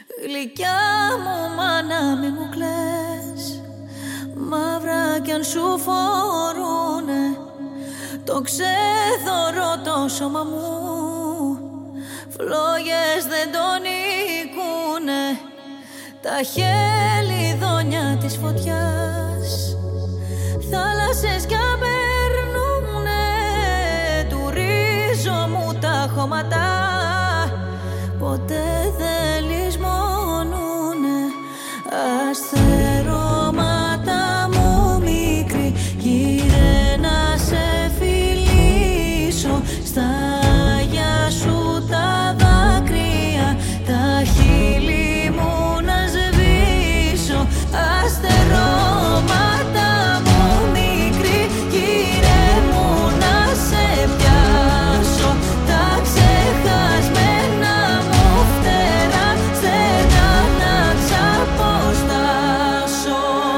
Γλυκιά μου μάνα μη μου κλαις, μαύρα κι αν σου φορούνε το ξέθωρο το σώμα μου, φλόγες δεν τον νικούνε. Τα χελιδόνια της φωτιάς θάλασσες κι απερνούνε, του ρίζο μου τα χώματα ποτέ δεν λησμονούνε. Αστερώματα μου μικρή, γύρε να σε φιλήσω, στα αγιά σου τα δάκρυα, τα χείλη μου να σβήσω. Αστερώματα μου μικρή, γύρε μου να σε πιάσω, τα ξεχασμένα μου φτερά στενά να ξαποστάσω.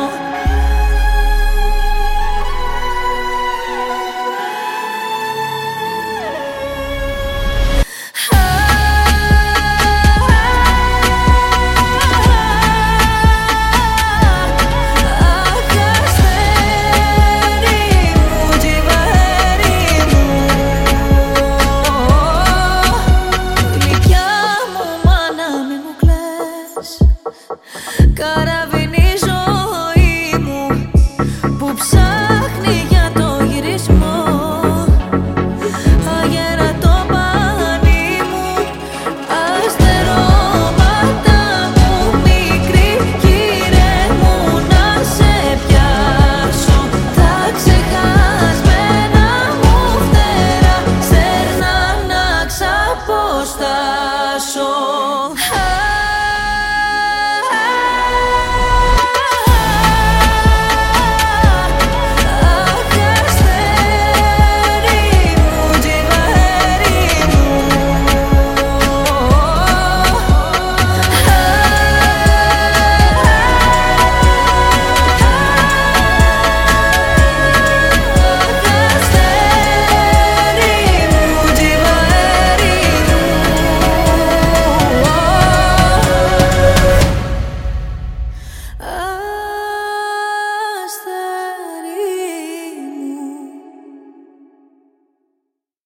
Καραβίνει η ζωή μου που ψάχνει για το γυρισμό, αγέρα το πανί μου. Αστερώματα μου μικρή, γύρε μου να σε πιάσω, τα ξεχασμένα μου φτερά στέρνα να ξαποστάσω.